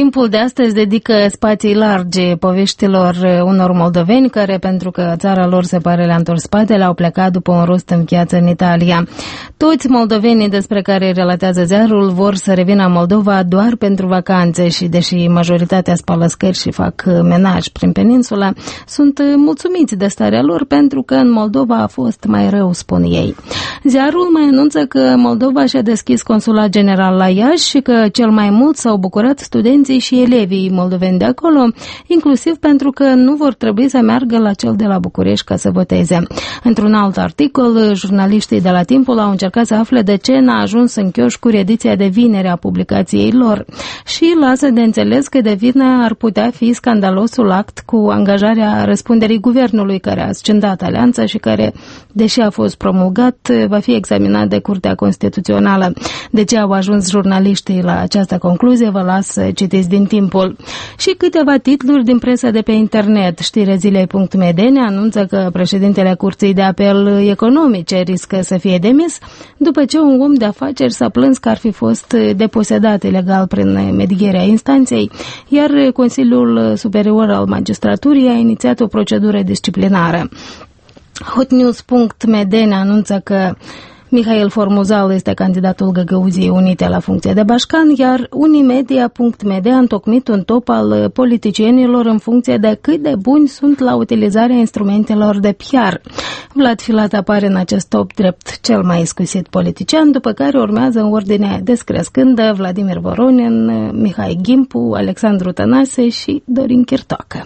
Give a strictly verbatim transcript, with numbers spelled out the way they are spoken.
Timpul de astăzi dedică spații largi poveștilor unor moldoveni care, pentru că țara lor se pare le-a întors spatele, au plecat după un rost în viață în Italia. Toți moldovenii despre care relatează ziarul vor să revină în Moldova doar pentru vacanțe și, deși majoritatea spală scări și fac menaj prin peninsula, sunt mulțumiți de starea lor pentru că în Moldova a fost mai rău, spun ei. Ziarul mai anunță că Moldova și-a deschis consulat general la Iași și că cel mai mult s-au bucurat studenții și elevii moldoveni de acolo, inclusiv pentru că nu vor trebui să meargă la cel de la București ca să voteze. Într-un alt articol, jurnaliștii de la Timpul au încercat să afle de ce n-a ajuns în chioșcuri ediția de vineri a publicației lor și lasă de înțeles că de vină ar putea fi scandalosul act cu angajarea răspunderii guvernului care a scindat alianța și care, deși a fost promulgat, va fi examinat de Curtea Constituțională. De ce au ajuns jurnaliștii la această concluzie, vă las să citiți din Timpul. Și câteva titluri din presa de pe internet. Știrea zilei punct m d ne anunță că președintele Curții de Apel Economice riscă să fie demis după ce un om de afaceri s-a plâns că ar fi fost deposedat ilegal prin medierea instanței, iar Consiliul Superior al Magistraturii a inițiat o procedură disciplinară. hotnews punct m d ne anunță că Mihail Formuzal este candidatul Găgăuziei Unite la funcție de bașcan, iar unimedia punct m d a întocmit un top al politicienilor în funcție de cât de buni sunt la utilizarea instrumentelor de P R. Vlad Filat apare în acest top drept cel mai iscusit politician, după care urmează în ordine descrescândă Vladimir Voronin, Mihai Gimpu, Alexandru Tănase și Dorin Chirtoacă.